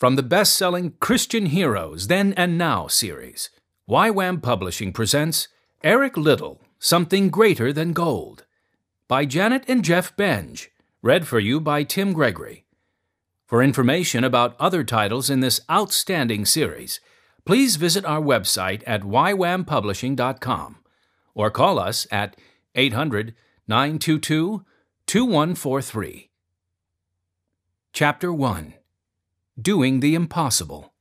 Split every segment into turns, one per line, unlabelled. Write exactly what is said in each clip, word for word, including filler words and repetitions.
From the best-selling Christian Heroes Then and Now series, Y WAM Publishing presents Eric Liddell, Something Greater Than Gold, by Janet and Jeff Benge, read for you by Tim Gregory. For information about other titles in this outstanding series, please visit our website at y wam publishing dot com or call us at eight hundred, nine two two, two one four three. Chapter one. Doing the Impossible.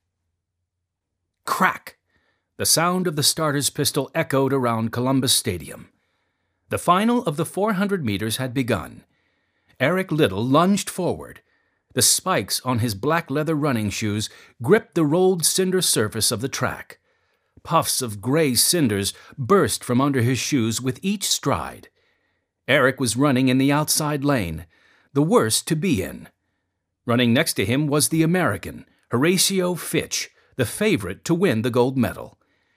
Crack! The sound of the starter's pistol echoed around Columbus Stadium. The final of the four hundred meters had begun. Eric Liddell lunged forward. The spikes on his black leather running shoes gripped the rolled cinder surface of the track. Puffs of gray cinders burst from under his shoes with each stride. Eric was running in the outside lane, the worst to be in. Running next to him was the American, Horatio Fitch, the favorite to win the gold medal.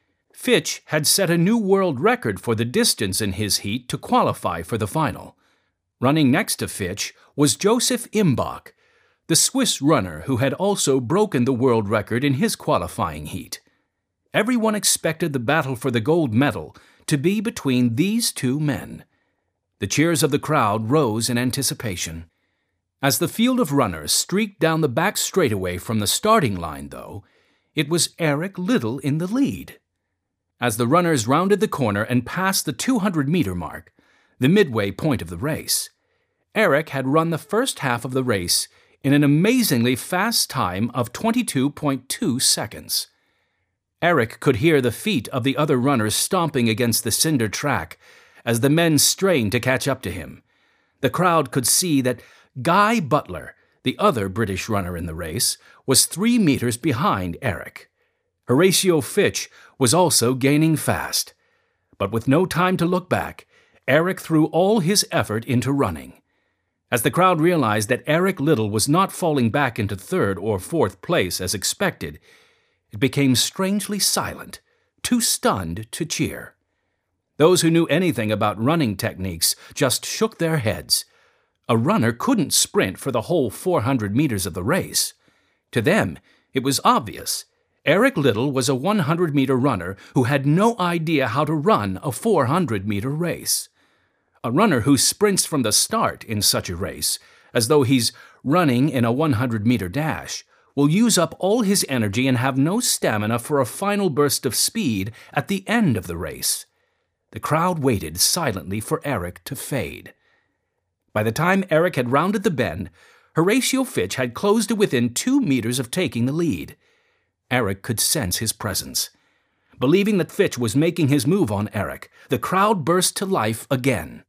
Fitch had set a new world record for the distance in his heat to qualify for the final. Running next to Fitch was Joseph Imbach, the Swiss runner who had also broken the world record in his qualifying heat. Everyone expected the battle for the gold medal to be between these two men. The cheers of the crowd rose in anticipation. As the field of runners streaked down the back straightaway from the starting line, though, it was Eric Liddell in the lead. As the runners rounded the corner and passed the two hundred meter mark, the midway point of the race, Eric had run the first half of the race in an amazingly fast time of twenty-two point two seconds. Eric could hear the feet of the other runners stomping against the cinder track as the men strained to catch up to him. The crowd could see that Guy Butler, the other British runner in the race, was three meters behind Eric. Horatio Fitch was also gaining fast. But with no time to look back, Eric threw all his effort into running. As the crowd realized that Eric Liddell was not falling back into third or fourth place as expected, it became strangely silent, too stunned to cheer. Those who knew anything about running techniques just shook their heads. A runner couldn't sprint for the whole four hundred meters of the race. To them, it was obvious. Eric Liddell was a one hundred meter runner who had no idea how to run a four hundred meter race. A runner who sprints from the start in such a race, as though he's running in a one hundred meter dash, will use up all his energy and have no stamina for a final burst of speed at the end of the race. The crowd waited silently for Eric to fade. By the time Eric had rounded the bend, Horatio Fitch had closed to within two meters of taking the lead. Eric could sense his presence. Believing that Fitch was making his move on Eric, the crowd burst to life again.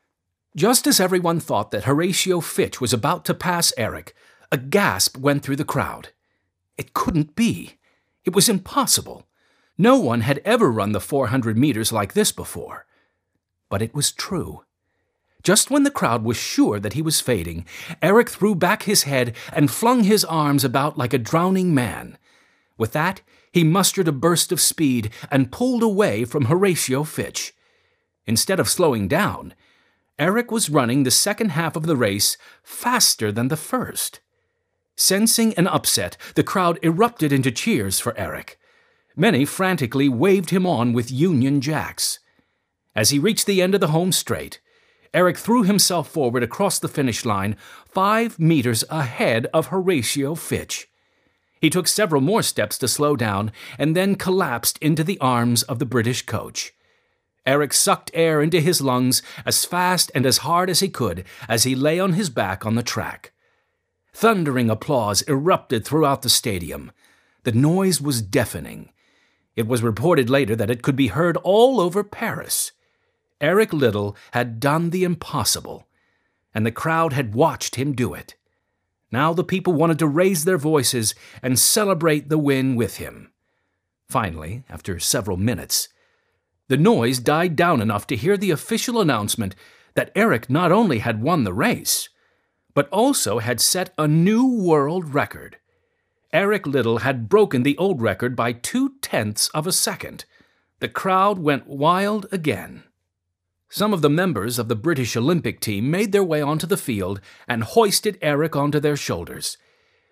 Just as everyone thought that Horatio Fitch was about to pass Eric, a gasp went through the crowd. It couldn't be. It was impossible. No one had ever run the four hundred meters like this before. But it was true. Just when the crowd was sure that he was fading, Eric threw back his head and flung his arms about like a drowning man. With that, he mustered a burst of speed and pulled away from Horatio Fitch. Instead of slowing down, Eric was running the second half of the race faster than the first. Sensing an upset, the crowd erupted into cheers for Eric. Many frantically waved him on with Union Jacks. As he reached the end of the home straight, Eric threw himself forward across the finish line, five meters ahead of Horatio Fitch. He took several more steps to slow down and then collapsed into the arms of the British coach. Eric sucked air into his lungs as fast and as hard as he could as he lay on his back on the track. Thundering applause erupted throughout the stadium. The noise was deafening. It was reported later that it could be heard all over Paris. Eric Liddell had done the impossible, and the crowd had watched him do it. Now the people wanted to raise their voices and celebrate the win with him. Finally, after several minutes, the noise died down enough to hear the official announcement that Eric not only had won the race, but also had set a new world record. Eric Liddell had broken the old record by two-tenths of a second. The crowd went wild again. Some of the members of the British Olympic team made their way onto the field and hoisted Eric onto their shoulders.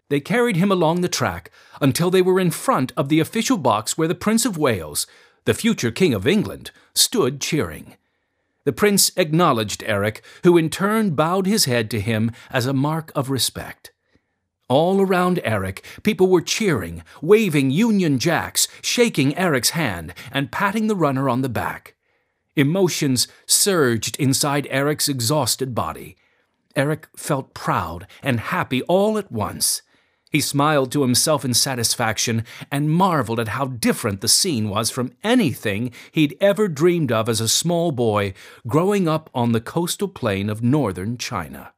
They carried him along the track until they were in front of the official box where the Prince of Wales, the future King of England, stood cheering. The prince acknowledged Eric, who in turn bowed his head to him as a mark of respect. All around Eric, people were cheering, waving Union Jacks, shaking Eric's hand, and patting the runner on the back. Emotions surged inside Eric's exhausted body. Eric felt proud and happy all at once. He smiled to himself in satisfaction and marveled at how different the scene was from anything he'd ever dreamed of as a small boy growing up on the coastal plain of northern China.